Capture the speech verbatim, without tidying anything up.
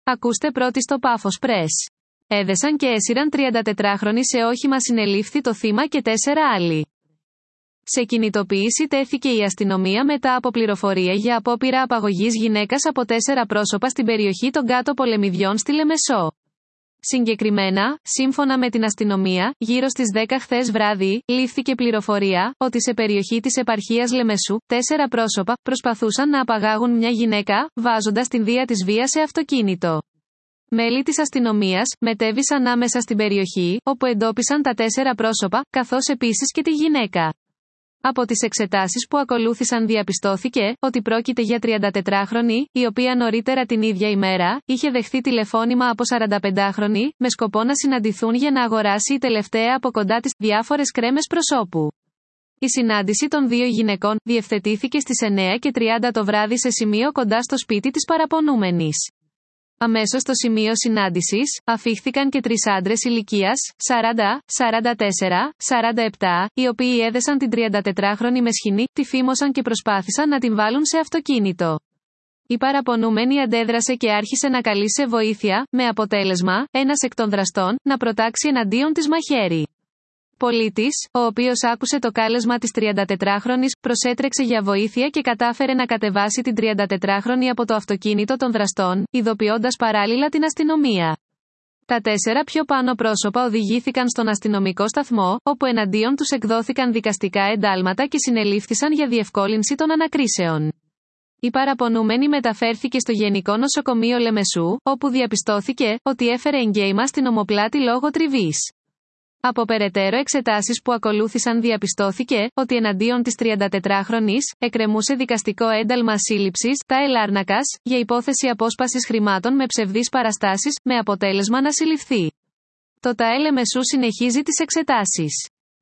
Ακούστε πρώτοι στο Πάφος Πρες. Έδεσαν και έσυραν τριαντατετράχρονη σε όχημα, συνελήφθη το θύμα και τέσσερα άλλοι. Σε κινητοποίηση τέθηκε η αστυνομία μετά από πληροφορία για απόπειρα απαγωγής γυναίκας από τέσσερα πρόσωπα στην περιοχή των Κάτω Πολεμιδιών στη Λεμεσό. Συγκεκριμένα, σύμφωνα με την αστυνομία, γύρω στις δέκα χθες βράδυ, λήφθηκε πληροφορία ότι σε περιοχή της επαρχίας Λεμεσού, τέσσερα πρόσωπα προσπαθούσαν να απαγάγουν μια γυναίκα, βάζοντας την δία της βίας σε αυτοκίνητο. Μέλη της αστυνομίας μετέβησαν άμεσα στην περιοχή, όπου εντόπισαν τα τέσσερα πρόσωπα, καθώς επίσης και τη γυναίκα. Από τις εξετάσεις που ακολούθησαν διαπιστώθηκε ότι πρόκειται για τριαντατετράχρονη, η οποία νωρίτερα την ίδια ημέρα είχε δεχθεί τηλεφώνημα από σαρανταπεντάχρονη, με σκοπό να συναντηθούν για να αγοράσει η τελευταία από κοντά της διάφορες κρέμες προσώπου. Η συνάντηση των δύο γυναικών διευθετήθηκε στις εννέα και τριάντα το βράδυ σε σημείο κοντά στο σπίτι της παραπονούμενης. Αμέσως στο σημείο συνάντησης, αφήχθηκαν και τρεις άντρες ηλικίας σαράντα, σαράντα τέσσερα, σαράντα επτά, οι οποίοι έδεσαν την τριαντατετράχρονη με σχοινή, τη φήμωσαν και προσπάθησαν να την βάλουν σε αυτοκίνητο. Η παραπονούμενη αντέδρασε και άρχισε να καλεί σε βοήθεια, με αποτέλεσμα, ένας εκ των δραστών, να προτάξει εναντίον της μαχαίρι. Πολίτης, ο οποίος άκουσε το κάλεσμα της τριαντατετράχρονης, προσέτρεξε για βοήθεια και κατάφερε να κατεβάσει την τριαντατετράχρονη από το αυτοκίνητο των δραστών, ειδοποιώντας παράλληλα την αστυνομία. Τα τέσσερα πιο πάνω πρόσωπα οδηγήθηκαν στον αστυνομικό σταθμό, όπου εναντίον τους εκδόθηκαν δικαστικά εντάλματα και συνελήφθησαν για διευκόλυνση των ανακρίσεων. Η παραπονούμενη μεταφέρθηκε στο Γενικό Νοσοκομείο Λεμεσού, όπου διαπιστώθηκε ότι έφερε εγκέημα στην ομοπλάτη λόγω τριβής. Από περαιτέρω εξετάσεις που ακολούθησαν διαπιστώθηκε ότι εναντίον της τριαντατετράχρονης εκκρεμούσε δικαστικό ένταλμα σύλληψης, τα Ελάρνακας, για υπόθεση απόσπασης χρημάτων με ψευδείς παραστάσεις, με αποτέλεσμα να συλληφθεί. Το ΤΑΕ Λεμεσού συνεχίζει τις εξετάσεις.